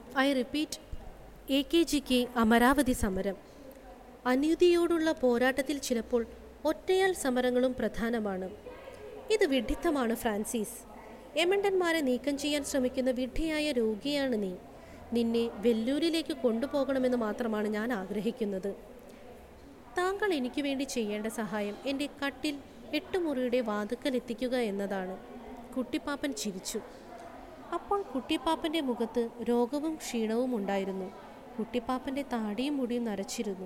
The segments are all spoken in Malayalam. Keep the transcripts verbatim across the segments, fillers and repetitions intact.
ഐ റിപ്പീറ്റ്, എ കെ ജിക്ക് അമരാവതി സമരം. അനീതിയോടുള്ള പോരാട്ടത്തിൽ ചിലപ്പോൾ ഒറ്റയാൾ സമരങ്ങളും പ്രധാനമാണ്. ഇത് വിഡ്ഢിത്തമാണ് ഫ്രാൻസിസ്. എമണ്ടന്മാരെ നീക്കം ചെയ്യാൻ ശ്രമിക്കുന്ന വിഡ്ഢിയായ രോഗിയാണ് നീ. നിന്നെ വെല്ലൂരിലേക്ക് കൊണ്ടുപോകണമെന്ന് മാത്രമാണ് ഞാൻ ആഗ്രഹിക്കുന്നത്. താങ്കൾ എനിക്ക് വേണ്ടി ചെയ്യേണ്ട സഹായം എൻ്റെ കട്ടിൽ എട്ടുമുറിയുടെ വാതുക്കൽ എത്തിക്കുക എന്നതാണ്. കുട്ടിപ്പാപ്പൻ ചിരിച്ചു. അപ്പോൾ കുട്ടിപ്പാപ്പൻ്റെ മുഖത്ത് രോഗവും ക്ഷീണവും ഉണ്ടായിരുന്നു. കുട്ടിപ്പാപ്പൻ്റെ താടിയും മുടിയും നരച്ചിരുന്നു.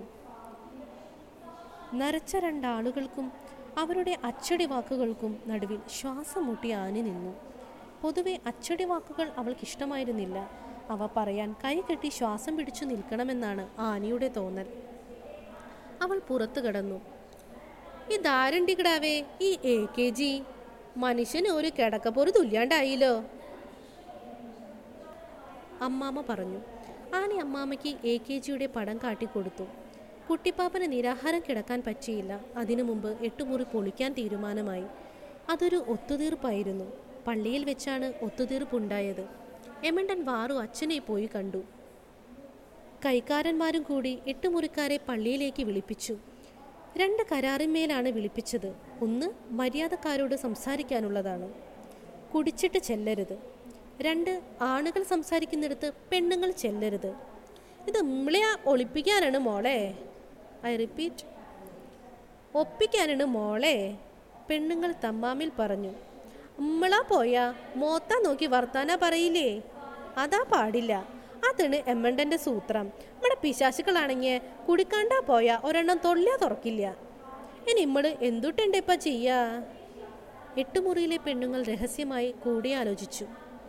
നരച്ച രണ്ടാളുകൾക്കും അവരുടെ അച്ചടി വാക്കുകൾക്കും നടുവിൽ ശ്വാസം മുട്ടി ആനി നിന്നു. പൊതുവെ അച്ചടി വാക്കുകൾ അവൾക്കിഷ്ടമായിരുന്നില്ല. അവ പറയാൻ കൈകെട്ടി ശ്വാസം പിടിച്ചു നിൽക്കണമെന്നാണ് ആനിയുടെ തോന്നൽ. അവൾ പുറത്തു കടന്നു. ഇതാരണ്ടിക്കിടാവേ ഈ എ കെ ജി? മനുഷ്യന് ഒരു കിടക്കപ്പൊരു തുല്യാണ്ടായില്ലോ, അമ്മാമ്മ പറഞ്ഞു. ആനി അമ്മാമ്മയ്ക്ക് എ കെ ജിയുടെ പടം കാട്ടിക്കൊടുത്തു. കുട്ടിപ്പാപ്പന് നിരാഹാരം കിടക്കാൻ പറ്റിയില്ല. അതിനു മുമ്പ് എട്ടുമുറി പൊളിക്കാൻ തീരുമാനമായി. അതൊരു ഒത്തുതീർപ്പായിരുന്നു. പള്ളിയിൽ വെച്ചാണ് ഒത്തുതീർപ്പുണ്ടായത്. എമണ്ടൻ വാറു അച്ഛനെ പോയി കണ്ടു. കൈക്കാരന്മാരും കൂടി എട്ടുമുറിക്കാരെ പള്ളിയിലേക്ക് വിളിപ്പിച്ചു. രണ്ട് കരാറിന്മേലാണ് വിളിപ്പിച്ചത്. ഒന്ന് മര്യാദക്കാരോട് സംസാരിക്കാനുള്ളതാണ്, കുടിച്ചിട്ട് ചെല്ലരുത്. രണ്ട്, ആണുകൾ സംസാരിക്കുന്നിടത്ത് പെണ്ണുങ്ങൾ ചെല്ലരുത്. ഇത് ഉമ്മിളയാ ഒളിപ്പിക്കാനാണ് മോളെ. ഐ റിപ്പീറ്റ്, ഒപ്പിക്കാനാണ് മോളെ, പെണ്ണുങ്ങൾ തമ്മാമിൽ പറഞ്ഞു. ഉമ്മളാ പോയാ മോത്താ നോക്കി വർത്താനാ പറയില്ലേ? അതാ പാടില്ല. അതാണ് എമ്മണ്ടൻ്റെ സൂത്രം. നമ്മുടെ പിശാശുക്കളാണെങ്കിൽ കുടിക്കാണ്ടാ പോയാ ഒരെണ്ണം തൊള്ളിയാ തുറക്കില്ല. ഇനി ഇമ്മള് എന്തുട്ടുണ്ട് ഇപ്പം ചെയ്യാ? എട്ടുമുറിയിലെ പെണ്ണുങ്ങൾ രഹസ്യമായി കൂടിയാലോചിച്ചു.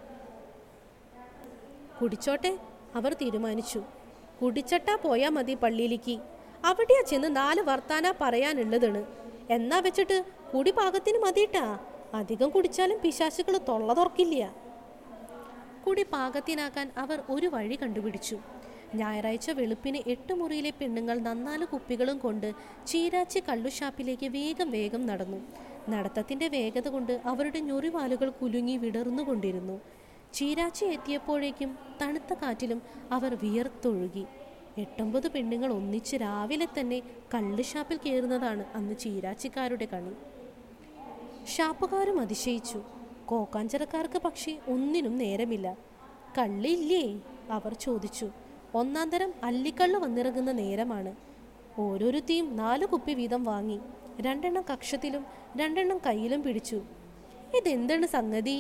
കുടിച്ചോട്ടെ, അവർ തീരുമാനിച്ചു. കുടിച്ചട്ടാ പോയാൽ മതി പള്ളിയിലേക്ക്. അവിടെയാ ചെന്ന് നാല് വർത്താനാ പറയാനുള്ളതാണ്. എന്നാ വെച്ചിട്ട് കുടി പാകത്തിന് മതിയിട്ടാ. അധികം കുടിച്ചാലും പിശാചുകൾ തൊള്ള തുറക്കില്ല. കുടി പാകത്തിനാക്കാൻ അവർ ഒരു വഴി കണ്ടുപിടിച്ചു. ഞായറാഴ്ച വെളുപ്പിന് എട്ടുമുറിയിലെ പെണ്ണുങ്ങൾ നന്നാല് കുപ്പികളും കൊണ്ട് ചീരാച്ചി കള്ളുഷാപ്പിലേക്ക് വേഗം വേഗം നടന്നു. നടത്തത്തിൻ്റെ വേഗത കൊണ്ട് അവരുടെ ഞൊറിവാലുകൾ കുലുങ്ങി വിടർന്നുകൊണ്ടിരുന്നു. ചീരാച്ചി എത്തിയപ്പോഴേക്കും തണുത്ത കാറ്റിലും അവർ വിയർത്തൊഴുകി. എട്ടൊമ്പത് പെണ്ണുങ്ങൾ ഒന്നിച്ച് രാവിലെ തന്നെ കള്ളുഷാപ്പിൽ കയറുന്നതാണ് അന്ന് ചീരാച്ചിക്കാരുടെ കണി. ഷാപ്പുകാരും അതിശയിച്ചു. കോക്കാഞ്ചരക്കാർക്ക് പക്ഷേ ഒന്നിനും നേരമില്ല. കള്ളില്ലേ? അവർ ചോദിച്ചു. ഒന്നാം തരം അല്ലിക്കള്ള് വന്നിറങ്ങുന്ന നേരമാണ്. ഓരോരുത്തിയും നാല് കുപ്പി വീതം വാങ്ങി. രണ്ടെണ്ണം കക്ഷത്തിലും രണ്ടെണ്ണം കയ്യിലും പിടിച്ചു. ഇതെന്താണ് സംഗതി?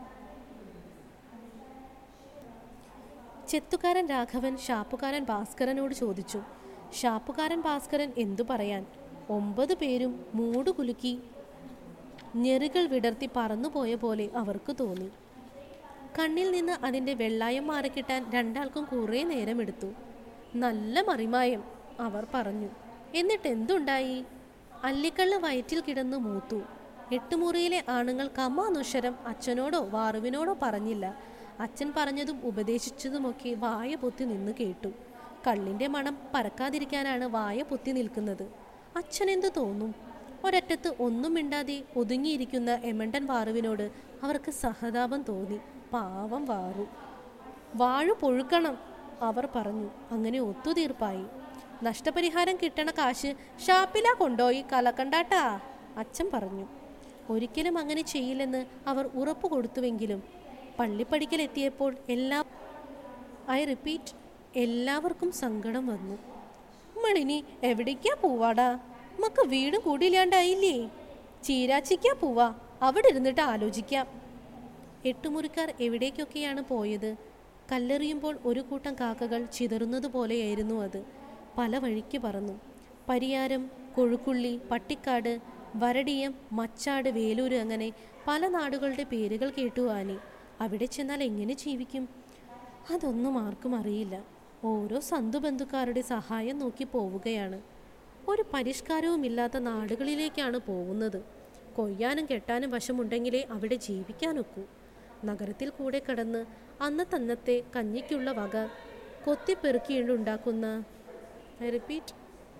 ചെത്തുകാരൻ രാഘവൻ ഷാപ്പുകാരൻ ഭാസ്കരനോട് ചോദിച്ചു. ഷാപ്പുകാരൻ ഭാസ്കരൻ എന്തു പറയാൻ? ഒമ്പത് പേരും മൂട് കുലുക്കി ഞെറികൾ വിടർത്തി പറന്നുപോയ പോലെ അവർക്ക് തോന്നി. കണ്ണിൽ നിന്ന് അതിൻ്റെ വെള്ളായം മാറിക്കിട്ടാൻ രണ്ടാൾക്കും കുറേ നേരമെടുത്തു. നല്ല മറിമായം, അവർ പറഞ്ഞു. എന്നിട്ട് എന്തുണ്ടായി? അല്ലിക്കള്ള് വയറ്റിൽ കിടന്നു മൂത്തു. എട്ടുമുറിയിലെ ആണുങ്ങൾ കമാനുഷരം അച്ഛനോടോ വാറുവിനോടോ പറഞ്ഞില്ല. അച്ഛൻ പറഞ്ഞതും ഉപദേശിച്ചതുമൊക്കെ വായ പൊത്തി നിന്ന് കേട്ടു. കള്ളിൻ്റെ മണം പരക്കാതിരിക്കാനാണ് വായ പൊത്തി നിൽക്കുന്നത്. അച്ഛനെന്തു തോന്നും? ഒരറ്റത്ത് ഒന്നും മിണ്ടാതെ ഒതുങ്ങിയിരിക്കുന്ന എമണ്ടൻ വാറുവിനോട് അവർക്ക് സഹതാപം തോന്നി. പാവം വാറു. വാഴു പൊഴുക്കണം, അവർ പറഞ്ഞു. അങ്ങനെ ഒത്തുതീർപ്പായി. നഷ്ടപരിഹാരം കിട്ടണ കാശ് ഷാപ്പിലാ കൊണ്ടോയി കലക്കണ്ടാട്ടാ, അച്ഛൻ പറഞ്ഞു. ഒരിക്കലും അങ്ങനെ ചെയ്യില്ലെന്ന് അവർ ഉറപ്പു കൊടുത്തുവെങ്കിലും പള്ളിപ്പടിക്കലെത്തിയപ്പോൾ എല്ലാ ഐ റിപ്പീറ്റ് എല്ലാവർക്കും സങ്കടം വന്നു. നമ്മളിനി എവിടേക്കാ പോവാടാ? നമുക്ക് വീടും കൂടിയില്ലാണ്ടായില്ലേ? ചീരാച്ചിക്കാ പോവാ, അവിടെ ഇരുന്നിട്ട് ആലോചിക്കാം. എട്ടുമുറിക്കാർ എവിടേക്കൊക്കെയാണ് പോയത്? കല്ലെറിയുമ്പോൾ ഒരു കൂട്ടം കാക്കകൾ ചിതറുന്നത് പോലെയായിരുന്നു അത്. പല വഴിക്ക് പറന്നു. പരിയാരം, കൊഴുക്കുള്ളി, പട്ടിക്കാട്, വരടിയം, മച്ചാട്, വേലൂര്, അങ്ങനെ പല നാടുകളുടെ പേരുകൾ കേട്ടു ആനി. അവിടെ ചെന്നാൽ എങ്ങനെ ജീവിക്കും? അതൊന്നും ആർക്കും അറിയില്ല. ഓരോ സന്ധുബന്ധുക്കാരുടെ സഹായം നോക്കി പോവുകയാണ്. ഒരു പരിഷ്കാരവുമില്ലാത്ത നാടുകളിലേക്കാണ് പോകുന്നത്. കൊയ്യാനും കെട്ടാനും വശമുണ്ടെങ്കിലേ അവിടെ ജീവിക്കാനൊക്കൂ. നഗരത്തിൽ കൂടെ കടന്ന് അന്നത്തന്നത്തെ കഞ്ഞിക്കുള്ള വക കൊത്തിപ്പെറുക്കിയുണ്ടാക്കുന്ന ഐ റിപ്പീറ്റ്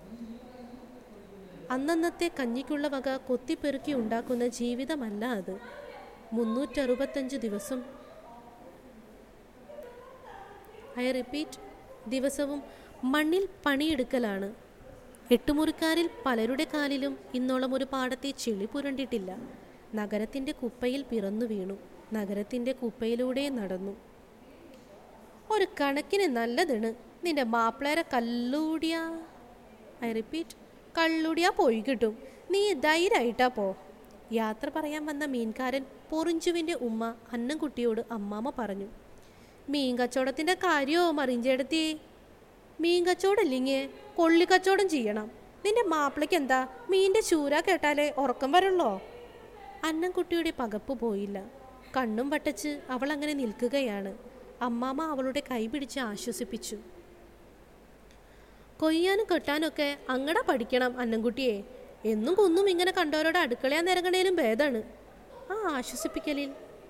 അന്നന്നത്തെ കഞ്ഞിക്കുള്ള വക കൊത്തിപ്പെറുക്കി ഉണ്ടാക്കുന്ന ജീവിതമല്ല അത്. മുന്നൂറ്ററുപത്തഞ്ച് ദിവസം ഐ റിപ്പീറ്റ്, ദിവസവും മണ്ണിൽ പണിയെടുക്കലാണ്. എട്ടുമുറിക്കാരിൽ പലരുടെ കാലിലും ഇന്നോളം ഒരു പാടത്തെ ചെളി പുരണ്ടിട്ടില്ല. നഗരത്തിൻ്റെ കുപ്പയിൽ പിറന്നു വീണു, നഗരത്തിൻ്റെ കുപ്പയിലൂടെ നടന്നു. ഒരു കണക്കിന് നല്ലതാണ് നിന്റെ മാപ്പിളേരെ കല്ലൂടിയാ. ഐ റിപ്പീറ്റ്, കള്ളുടിയാ പോയി കിട്ടും. നീ ധൈര്യമായിട്ടാ പോ. യാത്ര പറയാൻ വന്ന മീൻകാരൻ പൊറിഞ്ചുവിൻ്റെ ഉമ്മ അന്നംകുട്ടിയോട് അമ്മാമ്മ പറഞ്ഞു. മീൻ കച്ചവടത്തിൻ്റെ കാര്യമോ മറിഞ്ചെടുത്തി? മീൻ കച്ചവടമില്ലെങ്കിൽ കൊള്ളിക്കച്ചവടം ചെയ്യണം. നിന്റെ മാപ്പിളയ്ക്ക് എന്താ മീൻ്റെ ചൂര കേട്ടാലേ ഉറക്കം വരുള്ളോ? അന്നംകുട്ടിയുടെ പകപ്പ് പോയില്ല. കണ്ണും വട്ടച്ച് അവൾ അങ്ങനെ നിൽക്കുകയാണ്. അമ്മാമ്മ അവളുടെ കൈ പിടിച്ച് ആശ്വസിപ്പിച്ചു. കൊയ്യാനും കെട്ടാനൊക്കെ അങ്ങടെ പഠിക്കണം അന്നംകുട്ടിയെ. എന്നും കുന്നും ഇങ്ങനെ കണ്ടവരോട് അടുക്കളയാ നിരങ്ങണേലും ഭേദമാണ്. ആ ആശ്വസിപ്പിക്കലിൽ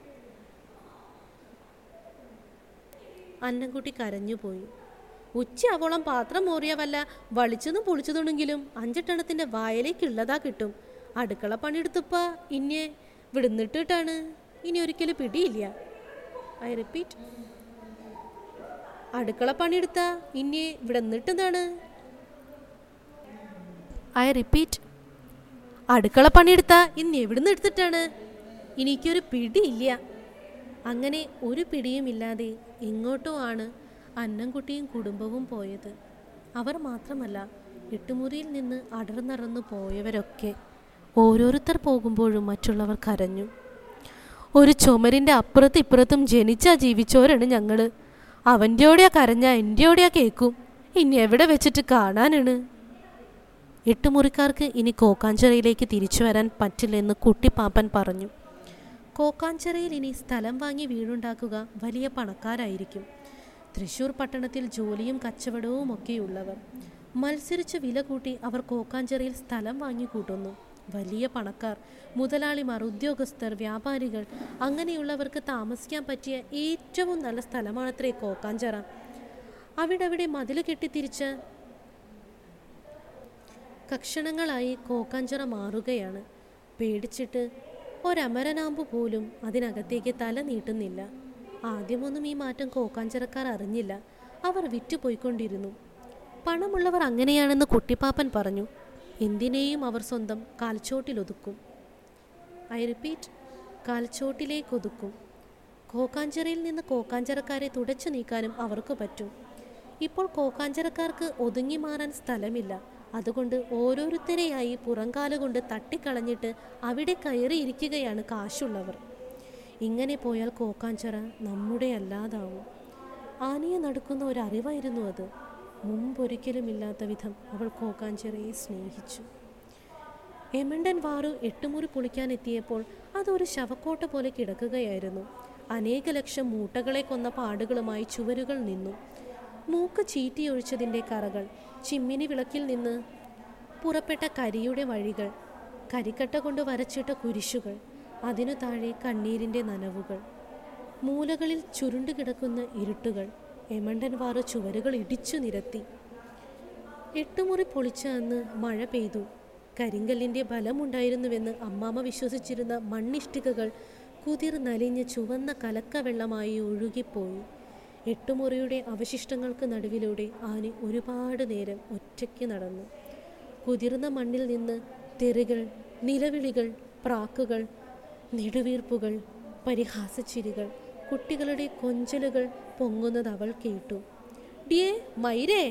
അന്നംകുട്ടി കരഞ്ഞുപോയി. ഉച്ചയാവോളം പാത്രം മോറിയ വല്ല വളിച്ചതും പൊളിച്ചതുണ്ടെങ്കിലും അഞ്ചെട്ടെണ്ണത്തിൻ്റെ വായലേക്കുള്ളതാ കിട്ടും. അടുക്കള പണിയെടുത്തപ്പ ഇനി വിടുന്നിട്ടിട്ടാണ്. ഇനി ഒരിക്കലും പിടിയില്ല. ഐ റിപ്പീറ്റ്, അടുക്കള പണിയെടുത്ത ഇനി വിടുന്നിട്ടെന്താണ്? ഐ റിപ്പീറ്റ്, അടുക്കള പണിയെടുത്ത ഇന്ന് എവിടുന്ന് എടുത്തിട്ടാണ്? എനിക്കൊരു പിടിയില്ല. അങ്ങനെ ഒരു പിടിയുമില്ലാതെ എങ്ങോട്ടോ ആണ് അന്നംകുട്ടിയും കുടുംബവും പോയത്. അവർ മാത്രമല്ല, എട്ടുമുറിയിൽ നിന്ന് അടർന്നടർന്നു പോയവരൊക്കെ. ഓരോരുത്തർ പോകുമ്പോഴും മറ്റുള്ളവർ കരഞ്ഞു. ഒരു ചുമരിൻ്റെ അപ്പുറത്തും ഇപ്പുറത്തും ജനിച്ചാ ജീവിച്ചവരാണ് ഞങ്ങൾ. അവൻ്റെ ഓടെയാ കരഞ്ഞാ എൻ്റെ ഓടെയാ കേൾക്കും. ഇനി എവിടെ വെച്ചിട്ട് കാണാനാണ്? എട്ടുമുറിക്കാർക്ക് ഇനി കോക്കാഞ്ചിറയിലേക്ക് തിരിച്ചു വരാൻ പറ്റില്ലെന്ന് കുട്ടിപ്പാപ്പൻ പറഞ്ഞു. കോക്കാഞ്ചിറയിൽ ഇനി സ്ഥലം വാങ്ങി വീടുണ്ടാക്കുക വലിയ പണക്കാരായിരിക്കും. തൃശ്ശൂർ പട്ടണത്തിൽ ജോലിയും കച്ചവടവും ഒക്കെയുള്ളവർ. മത്സരിച്ച് വില കൂട്ടി അവർ കോക്കാഞ്ചിറയിൽ സ്ഥലം വാങ്ങി കൂട്ടുന്നു. വലിയ പണക്കാർ, മുതലാളിമാർ, ഉദ്യോഗസ്ഥർ, വ്യാപാരികൾ, അങ്ങനെയുള്ളവർക്ക് താമസിക്കാൻ പറ്റിയ ഏറ്റവും നല്ല സ്ഥലമാണത്രേ കോക്കാഞ്ചിറ. അവിടവിടെ മതിൽ കെട്ടിത്തിരിച്ച് കക്ഷണങ്ങളായി കോക്കാഞ്ചിറ മാറുകയാണ്. പേടിച്ചിട്ട് ഒരമരനാമ്പ് പോലും അതിനകത്തേക്ക് തല നീട്ടുന്നില്ല. ആദ്യമൊന്നും ഈ മാറ്റം കോക്കാഞ്ചിറക്കാർ അറിഞ്ഞില്ല. അവർ വിറ്റുപോയിക്കൊണ്ടിരുന്നു. പണമുള്ളവർ അങ്ങനെയാണെന്ന് കുട്ടിപ്പാപ്പൻ പറഞ്ഞു. എന്തിനേയും അവർ സ്വന്തം കാൽച്ചോട്ടിലൊതുക്കും. I repeat, കാൽച്ചോട്ടിലേക്കൊതുക്കും. കോക്കാഞ്ചിറയിൽ നിന്ന് കോക്കാഞ്ചിറക്കാരെ തുടച്ചു നീക്കാനും അവർക്ക് പറ്റും. ഇപ്പോൾ കോക്കാഞ്ചിറക്കാർക്ക് ഒതുങ്ങി മാറാൻ സ്ഥലമില്ല. അതുകൊണ്ട് ഓരോരുത്തരെയായി പുറംകാലുകൊണ്ട് തട്ടിക്കളഞ്ഞിട്ട് അവിടെ കയറിയിരിക്കുകയാണ് കാശുള്ളവർ. ഇങ്ങനെ പോയാൽ കോക്കാഞ്ചിറ നമ്മുടെ അല്ലാതാവും. ആനയെ നടക്കുന്ന ഒരറിവായിരുന്നു അത്. മുമ്പൊരിക്കലുമില്ലാത്ത വിധം അവൾ കോക്കാഞ്ചിറയെ സ്നേഹിച്ചു. എമണ്ടൻ വാറു എട്ടുമുറി പൊളിക്കാനെത്തിയപ്പോൾ അതൊരു ശവക്കോട്ട പോലെ കിടക്കുകയായിരുന്നു. അനേക ലക്ഷം മൂട്ടകളെ കൊന്ന പാടുകളുമായി ചുവരുകൾ നിന്നു. മൂക്ക് ചീറ്റിയൊഴിച്ചതിൻ്റെ കറകൾ, ചിമ്മിനി വിളക്കിൽ നിന്ന് പുറപ്പെട്ട കരിയുടെ വഴികൾ, കരിക്കട്ട കൊണ്ട് വരച്ചിട്ട കുരിശുകൾ, അതിനു താഴെ കണ്ണീരിൻ്റെ നനവുകൾ, മൂലകളിൽ ചുരുണ്ടുകിടക്കുന്ന ഇരുട്ടുകൾ. എമണ്ടൻ വാറ് ചുവരുകൾ ഇടിച്ചു നിരത്തി. എട്ടുമുറി പൊളിച്ച അന്ന് മഴ പെയ്തു. കരിങ്കല്ലിൻ്റെ ബലമുണ്ടായിരുന്നുവെന്ന് അമ്മാമ്മ വിശ്വസിച്ചിരുന്ന മണ്ണിഷ്ടികകൾ കുതിർന്നലിഞ്ഞ് ചുവന്ന കലക്കവെള്ളമായി ഒഴുകിപ്പോയി. എട്ടുമുറിയുടെ അവശിഷ്ടങ്ങൾക്ക് നടുവിലൂടെ ആന ഒരുപാട് നേരം ഒറ്റയ്ക്ക് നടന്നു. കുതിർന്ന മണ്ണിൽ നിന്ന് തെറികൾ, നിലവിളികൾ, പ്രാക്കുകൾ, നെടുവീർപ്പുകൾ, പരിഹാസച്ചിരികൾ, കുട്ടികളുടെ കൊഞ്ചലുകൾ പൊങ്ങുന്നത് അവൾ കേട്ടു. ഡിയേ മൈരേ.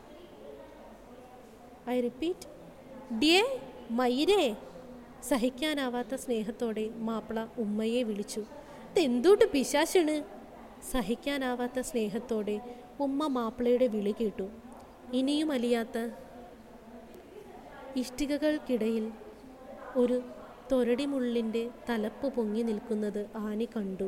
I repeat, ഡിയേ മൈരേ. സഹിക്കാനാവാത്ത സ്നേഹത്തോടെ മാപ്പിള ഉമ്മയെ വിളിച്ചു. തെന്തൂട്ട് പിശാശണ്. സഹിക്കാനാവാത്ത സ്നേഹത്തോടെ ഉമ്മ മാപ്പിളയുടെ വിളി കേട്ടു. ഇനിയും അലിയാത്ത ഇഷ്ടികകൾക്കിടയിൽ ഒരു തൊരടിമുള്ളിൻ്റെ തലപ്പ് പൊങ്ങി നിൽക്കുന്നത് ആനി കണ്ടു.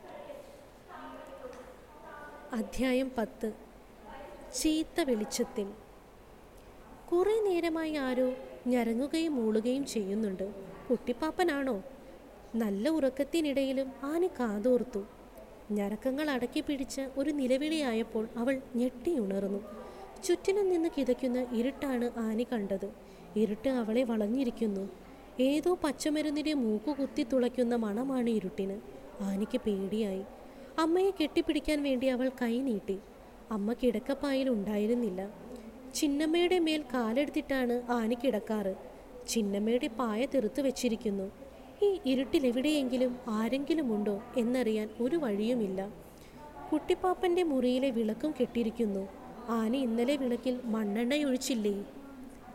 അധ്യായം പത്ത്. ചീത്ത വെളിച്ചത്തിൽ. കുറേ നേരമായി ആരോ ഞരങ്ങുകയും മൂളുകയും ചെയ്യുന്നുണ്ട്. കുട്ടിപ്പാപ്പനാണോ? നല്ല ഉറക്കത്തിനിടയിലും ആനി കാതോർത്തു. ഞരക്കങ്ങൾ അടക്കി പിടിച്ച ഒരു നിലവിളിയായപ്പോൾ അവൾ ഞെട്ടിയുണർന്നു. ചുറ്റിനും നിന്ന് കിതയ്ക്കുന്ന ഇരുട്ടാണ് ആനി കണ്ടത്. ഇരുട്ട് അവളെ വളഞ്ഞിരിക്കുന്നു. ഏതോ പച്ചമരുന്നിൻ്റെ മൂക്കു കുത്തി തുളയ്ക്കുന്ന മണമാണ് ഇരുട്ടിന്. ആനിക്ക് പേടിയായി. അമ്മയെ കെട്ടിപ്പിടിക്കാൻ വേണ്ടി അവൾ കൈ നീട്ടി. അമ്മ കിടക്കപ്പായിൽ ഉണ്ടായിരുന്നില്ല. ചിന്നമ്മയുടെ മേൽ കാലെടുത്തിട്ടാണ് ആനി കിടക്കാറ്. ചിന്നമ്മയുടെ പായ തെറുത്തു വെച്ചിരിക്കുന്നു. ഈ ഇരുട്ടിലെവിടെയെങ്കിലും ആരെങ്കിലും ഉണ്ടോ എന്നറിയാൻ ഒരു വഴിയുമില്ല. കുട്ടിപ്പാപ്പൻ്റെ മുറിയിലെ വിളക്കും കെട്ടിയിരിക്കുന്നു. ആനി ഇന്നലെ വിളക്കിൽ മണ്ണെണ്ണയൊഴിച്ചില്ലേ?